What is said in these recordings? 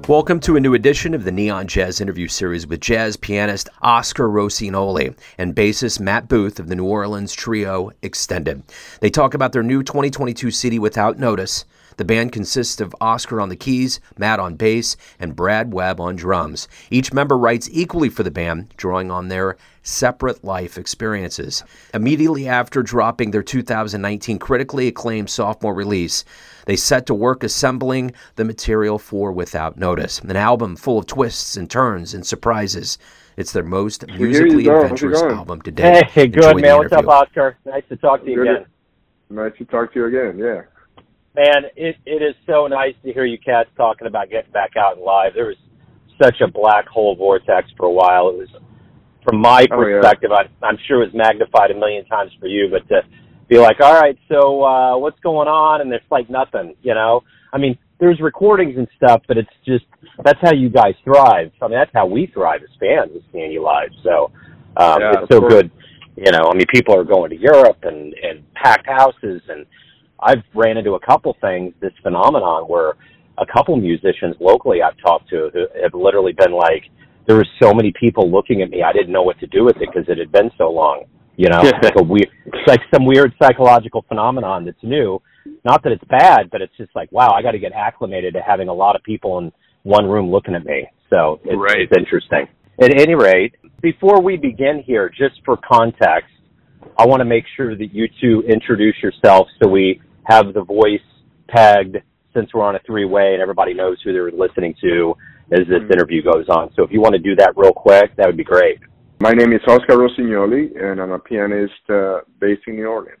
Welcome to a new edition of the Neon Jazz interview series with jazz pianist Oscar Rossignoli and bassist Matt Booth of the New Orleans trio Extended. They talk about their new 2022 CD, Without Notice. The band consists of Oscar on the keys, Matt on bass, and Brad Webb on drums. Each member writes equally for the band, drawing on their separate life experiences. Immediately after dropping their 2019 critically acclaimed sophomore release, they set to work assembling the material for Without Notice, an album full of twists and turns and surprises. It's their most musically adventurous album to date. Hey, good, man. What's up, Oscar? Nice to talk to you again. Nice to talk to you again, yeah. Man, it is so nice to hear you cats talking about getting back out and live. There was such a black hole vortex for a while. It was, from my perspective, I'm sure it was magnified a million times for you, but to be like, all right, so what's going on? And it's like nothing, you know? I mean, there's recordings and stuff, but it's just, that's how you guys thrive. I mean, that's how we thrive as fans, is seeing you live. So it's so good. You know, I mean, people are going to Europe and packed houses, and I've ran into a couple things, this phenomenon where a couple musicians locally I've talked to have literally been like, there were so many people looking at me, I didn't know what to do with it because it had been so long. You know, it's like some weird psychological phenomenon that's new. Not that it's bad, but it's just like, wow, I got to get acclimated to having a lot of people in one room looking at me. So it's interesting. At any rate, before we begin here, just for context, I want to make sure that you two introduce yourselves so we have the voice pegged since we're on a three-way and everybody knows who they're listening to as this interview goes on. So if you want to do that real quick, that would be great. My name is Oscar Rossignoli, and I'm a pianist based in New Orleans.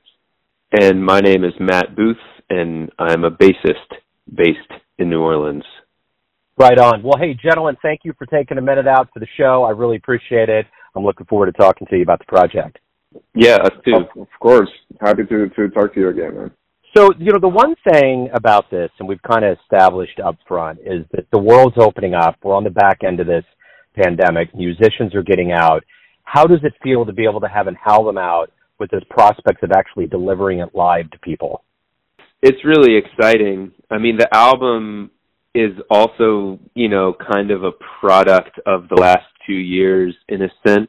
And my name is Matt Booth, and I'm a bassist based in New Orleans. Right on. Well, hey, gentlemen, thank you for taking a minute out for the show. I really appreciate it. I'm looking forward to talking to you about the project. Yeah, us too. Of course. Happy to talk to you again, man. So, you know, the one thing about this, and we've kind of established up front, is that the world's opening up. We're on the back end of this pandemic. Musicians are getting out. How does it feel to be able to have an album out with the prospects of actually delivering it live to people? It's really exciting. I mean, the album is also, you know, kind of a product of the last 2 years in a sense.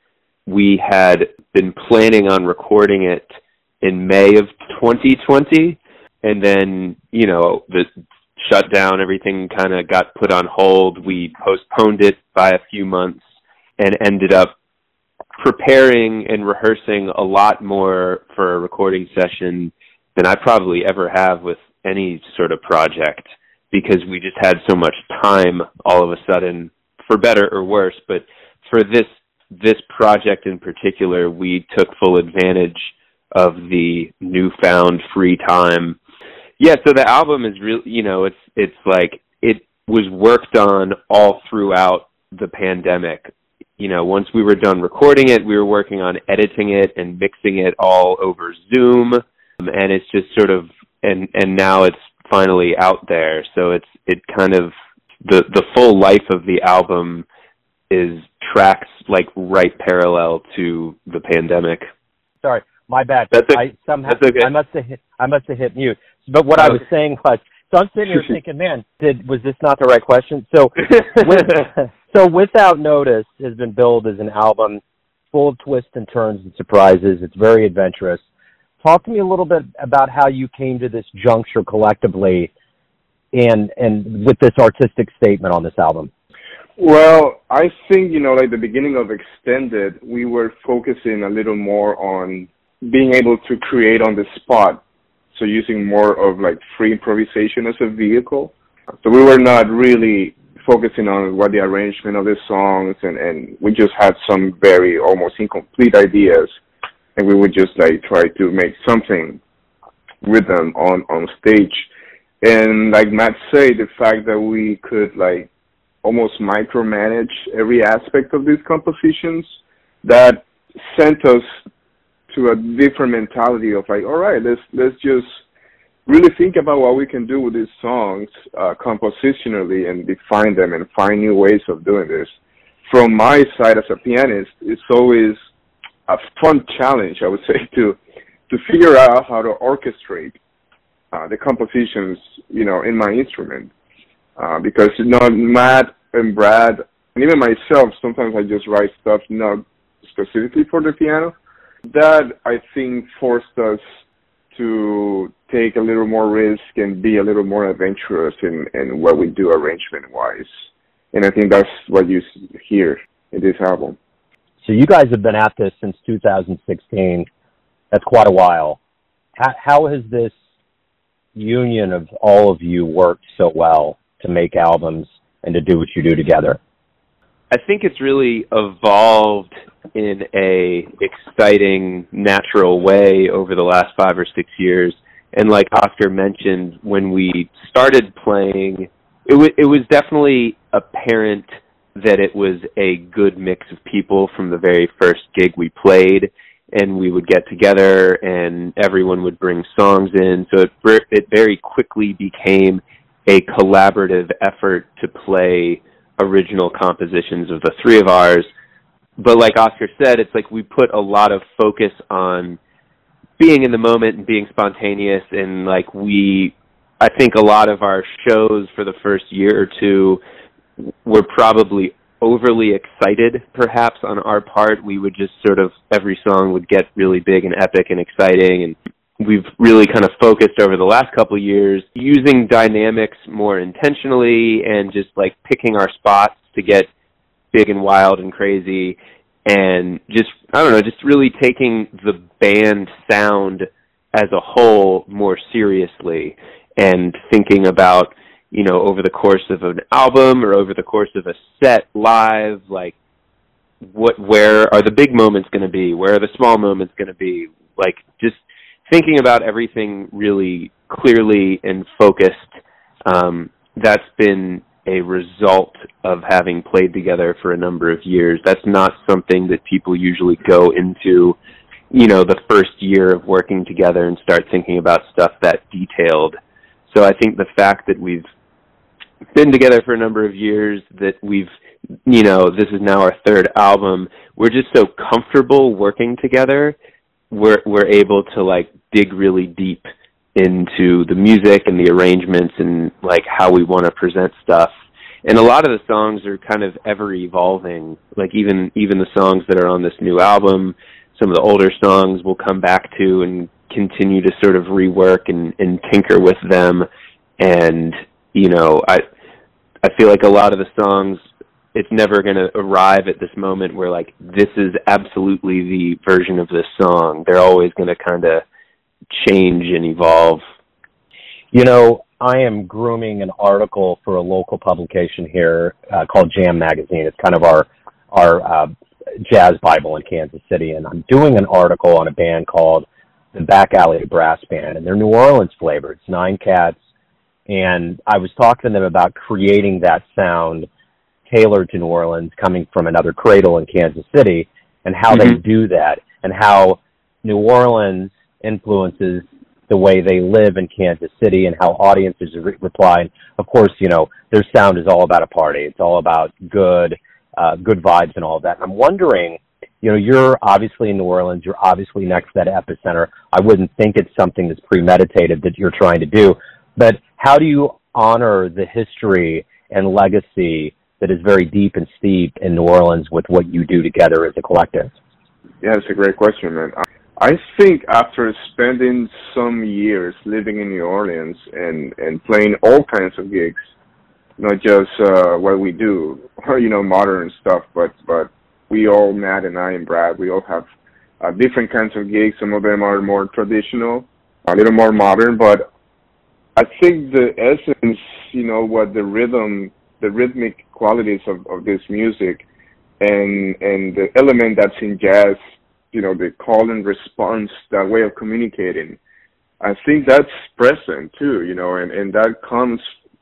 We had been planning on recording it in May of 2020, and then, you know, the shutdown, everything kind of got put on hold. We postponed it by a few months and ended up preparing and rehearsing a lot more for a recording session than I probably ever have with any sort of project, because we just had so much time all of a sudden, for better or worse. But for this project in particular, we took full advantage of the newfound free time. Yeah, so the album is real, you know, it's like it was worked on all throughout the pandemic. You know, once we were done recording it, we were working on editing it and mixing it all over Zoom, and it's just sort of, and now it's finally out there. So it kind of, the full life of the album is tracks like right parallel to the pandemic. Sorry, my bad. That's okay. I must have hit mute. But what I was saying was, so I'm sitting here thinking, man, was this not the right question? So, so Without Notice has been billed as an album full of twists and turns and surprises. It's very adventurous. Talk to me a little bit about how you came to this juncture collectively and with this artistic statement on this album. Well, I think, you know, like the beginning of Extended, we were focusing a little more on being able to create on the spot. So using more of like free improvisation as a vehicle. So we were not really focusing on what the arrangement of the songs, and we just had some very almost incomplete ideas, and we would just like try to make something with them on stage. And like Matt said, the fact that we could like almost micromanage every aspect of these compositions, that sent us to a different mentality of like, all right, let's just really think about what we can do with these songs compositionally and define them and find new ways of doing this. From my side as a pianist, it's always a fun challenge, I would say, to figure out how to orchestrate the compositions, you know, in my instrument. because Matt and Brad and even myself, sometimes I just write stuff not specifically for the piano. That, I think, forced us to take a little more risk and be a little more adventurous in what we do arrangement-wise. And I think that's what you hear in this album. So you guys have been at this since 2016. That's quite a while. How has this union of all of you worked so well to make albums and to do what you do together? I think it's really evolved in a exciting, natural way over the last 5 or 6 years. And like Oscar mentioned, when we started playing, it was definitely apparent that it was a good mix of people from the very first gig we played, and we would get together and everyone would bring songs in. So it very quickly became a collaborative effort to play original compositions of the three of ours. But like Oscar said, it's like we put a lot of focus on being in the moment and being spontaneous, and like I think a lot of our shows for the first year or two were probably overly excited, perhaps, on our part. We would just sort of, every song would get really big and epic and exciting, and we've really kind of focused over the last couple of years using dynamics more intentionally and just like picking our spots to get big and wild and crazy, and just, I don't know, just really taking the band sound as a whole more seriously and thinking about, you know, over the course of an album or over the course of a set live, like where are the big moments going to be? Where are the small moments going to be? Like just thinking about everything really clearly and focused. That's been a result of having played together for a number of years. That's not something that people usually go into, you know, the first year of working together and start thinking about stuff that detailed. So I think the fact that we've been together for a number of years, that we've, you know, this is now our third album, we're just so comfortable working together. We're able to like dig really deep into the music and the arrangements and like how we want to present stuff. And a lot of the songs are kind of ever evolving. Like even the songs that are on this new album, some of the older songs we'll come back to and continue to sort of rework and tinker with them. And, you know, I feel like a lot of the songs, it's never going to arrive at this moment where like, this is absolutely the version of this song. They're always going to kind of change and evolve. You know, I am grooming an article for a local publication here called Jam Magazine. It's kind of our jazz Bible in Kansas City, and I'm doing an article on a band called the Back Alley Brass Band, and they're New Orleans flavored. It's 9 cats, and I was talking to them about creating that sound tailored to New Orleans, coming from another cradle in Kansas City, and how they do that, and how New Orleans influences the way they live in Kansas City and how audiences reply. And of course, you know, their sound is all about a party. It's all about good vibes and all of that. And I'm wondering, you know, you're obviously in New Orleans. You're obviously next to that epicenter. I wouldn't think it's something that's premeditated that you're trying to do. But how do you honor the history and legacy that is very deep and steep in New Orleans with what you do together as a collective? Yeah, it's a great question, man. I think after spending some years living in New Orleans and playing all kinds of gigs, not just what we do, you know, modern stuff, but we all, Matt and I and Brad, we all have different kinds of gigs. Some of them are more traditional, a little more modern, but I think the essence, you know, what the rhythmic qualities of this music and the element that's in jazz, you know, the call and response, that way of communicating, I think that's present too, you know, and that comes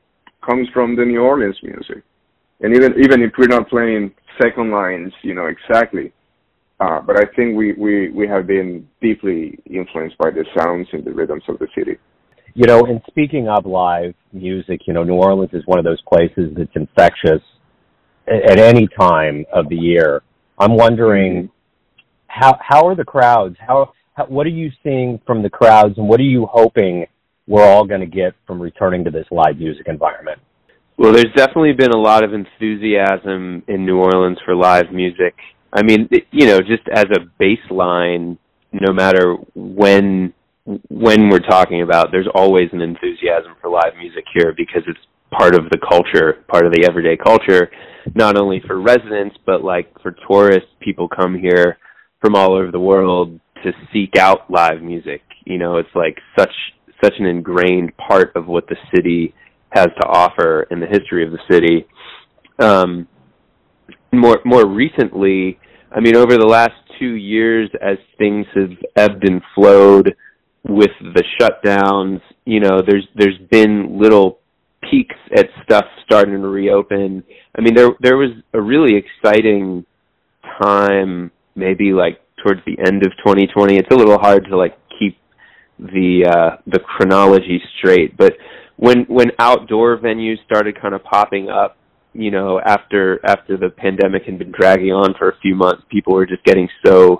from the New Orleans music. And even if we're not playing second lines, you know, exactly, but I think we have been deeply influenced by the sounds and the rhythms of the city. You know, and speaking of live music, you know, New Orleans is one of those places that's infectious at any time of the year. I'm wondering, how are the crowds? What are you seeing from the crowds, and what are you hoping we're all going to get from returning to this live music environment? Well, there's definitely been a lot of enthusiasm in New Orleans for live music. I mean, just as a baseline, no matter when we're talking about, there's always an enthusiasm for live music here because it's part of the culture, part of the everyday culture, not only for residents, but like for tourists. People come here from all over the world to seek out live music. It's like such an ingrained part of what the city has to offer in the history of the city. More recently, I mean, over the last 2 years, as things have ebbed and flowed with the shutdowns, there's been little peaks at stuff starting to reopen. I mean, there was a really exciting time, maybe like towards the end of 2020. It's a little hard to like keep the chronology straight, but when outdoor venues started kind of popping up, after the pandemic had been dragging on for a few months, people were just getting so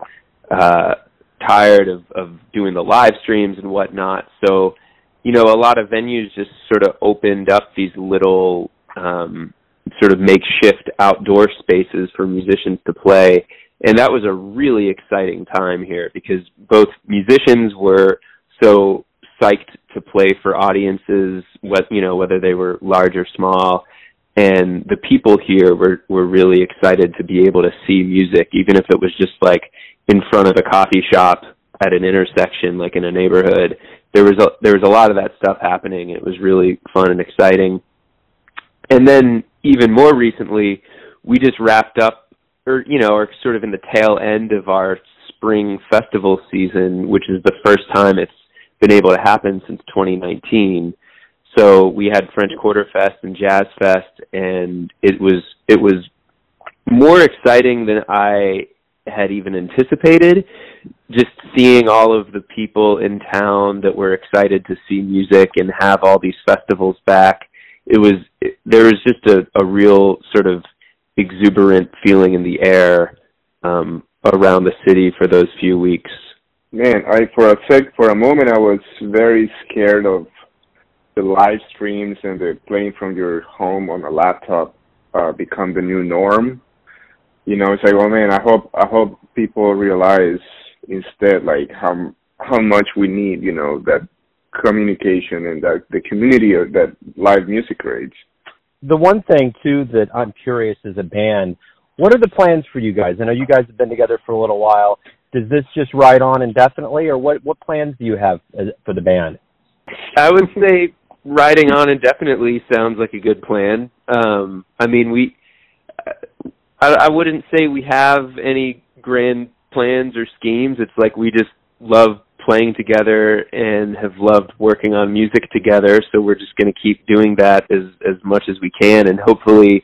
tired of doing the live streams and whatnot. So, a lot of venues just sort of opened up these little sort of makeshift outdoor spaces for musicians to play. And that was a really exciting time here because both musicians were so psyched to play for audiences, whether they were large or small, and the people here were really excited to be able to see music, even if it was just like in front of a coffee shop at an intersection, like in a neighborhood. There was a lot of that stuff happening. It was really fun and exciting. And then even more recently, we just wrapped up, or sort of in the tail end of our spring festival season, which is the first time it's been able to happen since 2019. So we had French Quarter Fest and Jazz Fest, and it was more exciting than I had even anticipated. Just seeing all of the people in town that were excited to see music and have all these festivals back, there was just a real sort of exuberant feeling in the air around the city for those few weeks. Man, for a moment, I was very scared of the live streams and the playing from your home on a laptop become the new norm. It's like, oh man, I hope people realize instead like how much we need, that communication and that the community that live music creates. The one thing too that I'm curious as a band, what are the plans for you guys? I know you guys have been together for a little while. Does this just ride on indefinitely, or what plans do you have for the band? I would say riding on indefinitely sounds like a good plan. I mean, I wouldn't say we have any grand plans or schemes. It's like we just love playing together and have loved working on music together, so we're just going to keep doing that as much as we can, and hopefully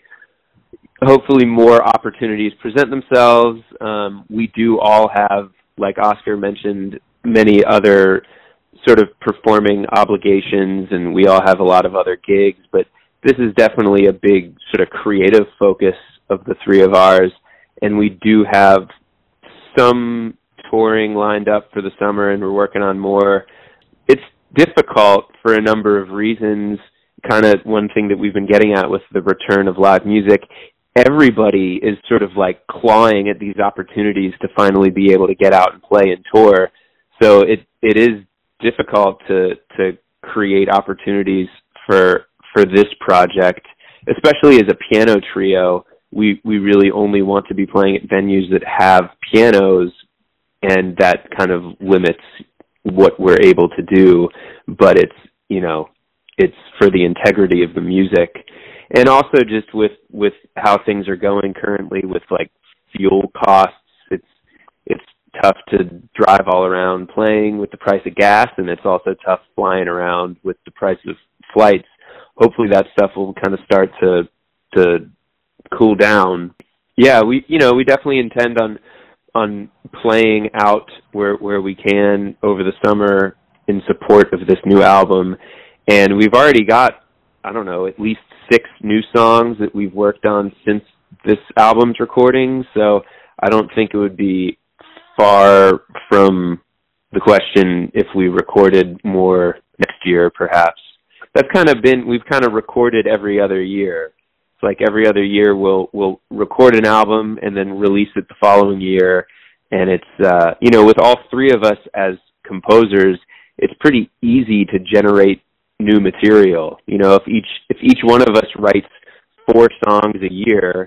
more opportunities present themselves. We do all have, like Oscar mentioned, many other sort of performing obligations, and we all have a lot of other gigs, but this is definitely a big sort of creative focus of the three of ours, and we do have some touring lined up for the summer, and we're working on more. It's difficult for a number of reasons. Kind of one thing that we've been getting at with the return of live music, everybody is sort of like clawing at these opportunities to finally be able to get out and play and tour. So it is difficult to create opportunities for this project, especially as a piano trio. We really only want to be playing at venues that have pianos, and that kind of limits what we're able to do, but it's for the integrity of the music. And also just with how things are going currently with like fuel costs, it's tough to drive all around playing with the price of gas, and it's also tough flying around with the price of flights. Hopefully that stuff will kind of start to cool down. Yeah, we definitely intend on playing out where we can over the summer in support of this new album. And we've already got, I don't know, at least 6 new songs that we've worked on since this album's recording. So I don't think it would be far from the question if we recorded more next year, perhaps. that's we've kind of recorded every other year. It's like every other year we'll record an album and then release it the following year. And it's, with all three of us as composers, it's pretty easy to generate new material. If each one of us writes 4 songs a year,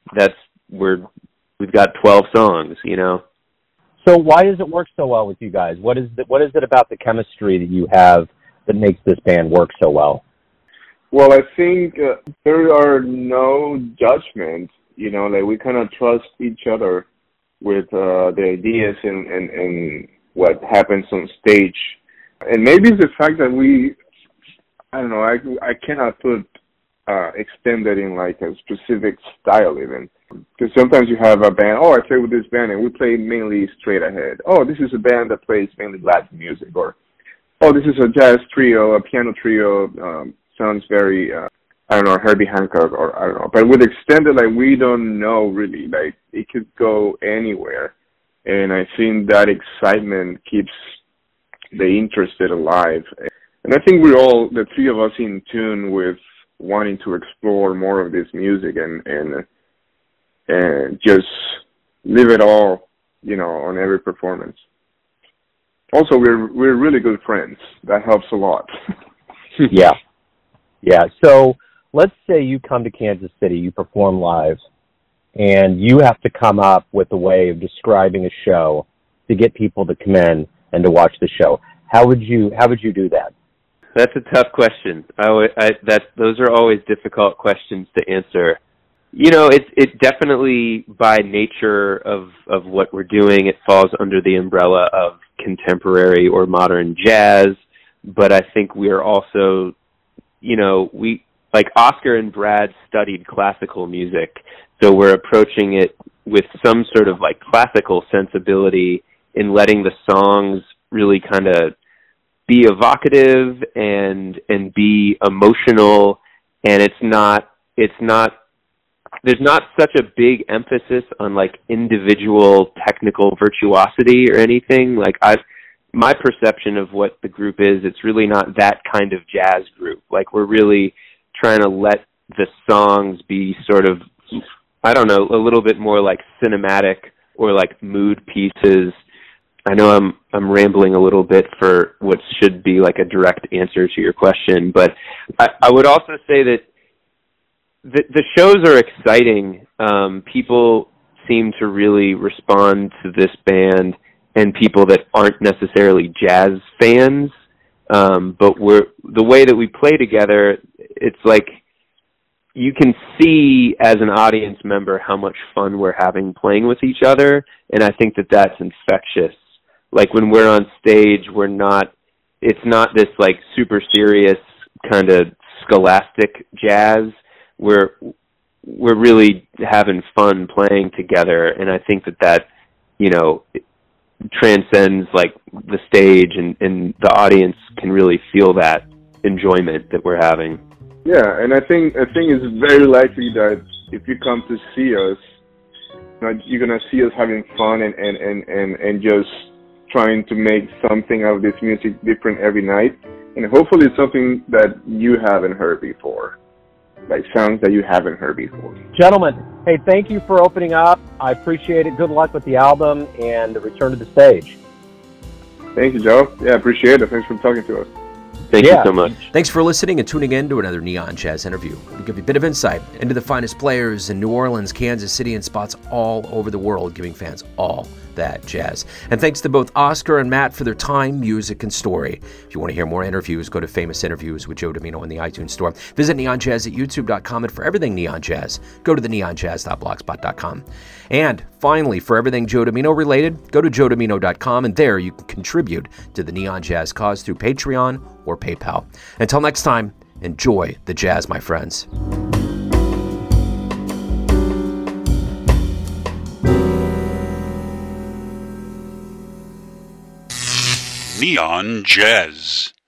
we've got 12 songs, So why does it work so well with you guys? What is it about the chemistry that you have that makes this band work so well? Well, I think there are no judgments. We kind of trust each other with the ideas and what happens on stage. And maybe it's the fact that I cannot put Extended in like a specific style even. Because sometimes you have a band, I play with this band and we play mainly straight ahead. This is a band that plays mainly Latin music. Or, this is a jazz trio, a piano trio, sounds very, Herbie Hancock, or I don't know. But with Extended, we don't know really. It could go anywhere. And I think that excitement keeps the interest alive. And I think we're all, the three of us, in tune with wanting to explore more of this music and just live it all, on every performance. Also, we're really good friends. That helps a lot. Yeah. So let's say you come to Kansas City, you perform live, and you have to come up with a way of describing a show to get people to come in and to watch the show. How would you do that? That's a tough question. Those are always difficult questions to answer. It definitely, by nature of what we're doing, it falls under the umbrella of contemporary or modern jazz. But I think we are also, Oscar and Brad studied classical music, so we're approaching it with some sort of classical sensibility in letting the songs really kind of be evocative and be emotional, and there's not such a big emphasis on individual technical virtuosity or anything. My perception of what the group is, it's really not that kind of jazz group. We're really trying to let the songs be sort of, a little bit more cinematic or mood pieces. I know I'm rambling a little bit for what should be a direct answer to your question, but I would also say that the shows are exciting. People seem to really respond to this band, and people that aren't necessarily jazz fans. But the way that we play together, it's you can see as an audience member how much fun we're having playing with each other, and I think that that's infectious. When we're on stage, it's not this super serious kind of scholastic jazz. We're really having fun playing together, and I think that transcends the stage, and the audience can really feel that enjoyment that we're having. Yeah, and I think it's very likely that if you come to see us, you're gonna see us having fun and just trying to make something out of this music different every night, and hopefully it's something that you haven't heard before, sounds that you haven't heard before. Gentlemen, hey, thank you for opening up. I appreciate it. Good luck with the album and the return to the stage. Thank you, Joe. Yeah, appreciate it. Thanks for talking to us. Thank you so much. Thanks for listening and tuning in to another Neon Jazz interview. We'll give you a bit of insight into the finest players in New Orleans, Kansas City, and spots all over the world, giving fans all that jazz. And thanks to both Oscar and Matt for their time, music, and story. If you want to hear more interviews, go to Famous Interviews with Joe Domino in the iTunes Store. Visit neonjazz at youtube.com, and for everything Neon Jazz, go to the neonjazz.blogspot.com. And finally, for everything Joe Domino related, go to joedomino.com, and there you can contribute to the Neon Jazz cause through Patreon or PayPal. Until next time, enjoy the jazz, my friends. Neon Jazz.